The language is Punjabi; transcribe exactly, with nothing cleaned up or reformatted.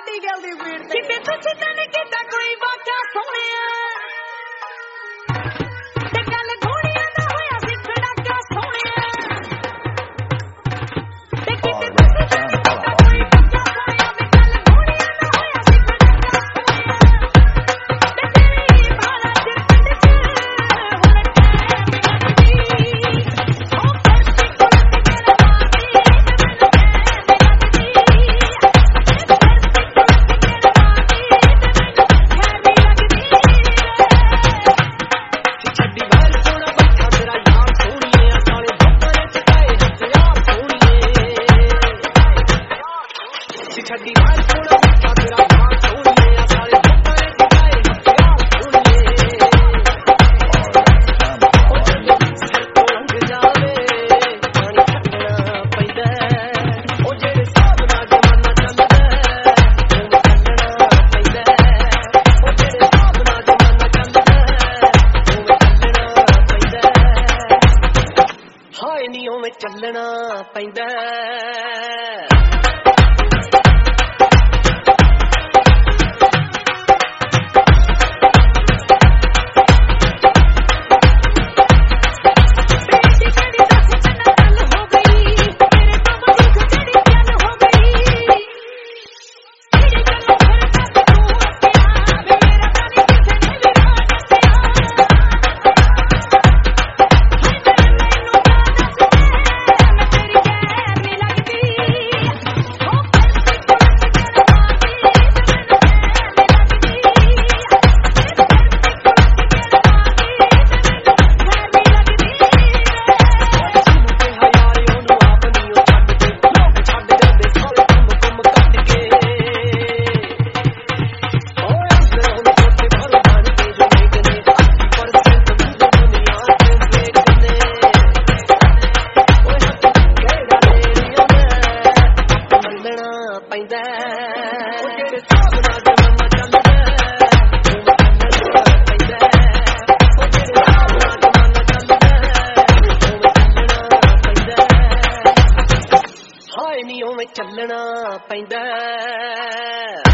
ਵੱਡੀ ਗੱਲ ਦੀ ਵੀੜ ਤੇ ਕਿਤੇ ਤੁਸੀਂ ਤਾਂ ਨਹੀਂ ਕੀਤਾ ਕੋਈ ਵਾਚਾ ਸੋਹਣਿਆ ਤੇ ਗੱਲ ਘੋੜੀਆਂ ਦਾ ਹੋਇਆ ਸੀ ਖੜਾਕਾ ਸੋਹਣਿਆ ਤੇ ਕਿਤੇ ਤੁਸੀਂ ਤਾਂ ਨਹੀਂ ਕੀਤਾ ਕੋਈ ਵਾਚਾ ਸੋਹਣਿਆ ਤੇ ਗੱਲ ਘੋੜੀਆਂ ਦਾ ਹੋਇਆ ਸੀ ਖੜਾਕਾ ਸੋਹਣਿਆ ਤੇ ਤੇਰੀ ਭਾਲਾ ਚ ਪਿੰਡ ਚ ਹੁਣ ਛੱਡੀ ਵਾਰ ਥੋੜਾ ਬੱਚਾ ਤੇਰਾ ਜਾਨ ਸੋਹਣੀਏ ਆ ਸਾਰੇ ਲੋਕਾਂ ਨੇ ਚਕਾਏ ਹਥਿਆਰ ਸੋਹਣੀਏ ਉਹ ਜਦੋਂ ਸਿਰ ਤੋਂ ਲੰਘ ਜਾਵੇ ਪਾਣੀ ਛੱਡਣਾ ਪੈਂਦਾ ਉਹ ਜਿਹੜੇ ਹਿਸਾਬ ਨਾਲ ਜ਼ਮਾਨਾ ਚੱਲਦਾ ਉਹਨੂੰ ਚੱਲਣਾ ਪੈਂਦਾ ਉਹ ਜਿਹੜੇ ਹਿਸਾਬ ਨਾਲ ਜ਼ਮਾਨਾ ਚੱਲਦਾ ਉਹਨੂੰ ਚੱਲਣਾ ਪੈਂਦਾ ਹਾਏ ਨੀ ਉਵੇਂ ਚੱਲਣਾ ਪੈਂਦਾ ਪੈਂਦਾ ਉਹ ਜਿਹੜੇ ਹਿਸਾਬ ਨਾਲ ਜ਼ਮਾਨਾ ਚੱਲਦਾ ਉਹਨੂੰ ਚੱਲਣਾ ਪੈਂਦਾ ਉਹ ਜਿਹੜੇ ਹਿਸਾਬ ਨਾਲ ਜ਼ਮਾਨਾ ਚੱਲਦਾ ਉਹਨੂੰ ਚੱਲਣਾ ਪੈਂਦਾ ਹਾਏ ਨੀ ਉਵੇਂ ਚੱਲਣਾ ਪੈਂਦਾ।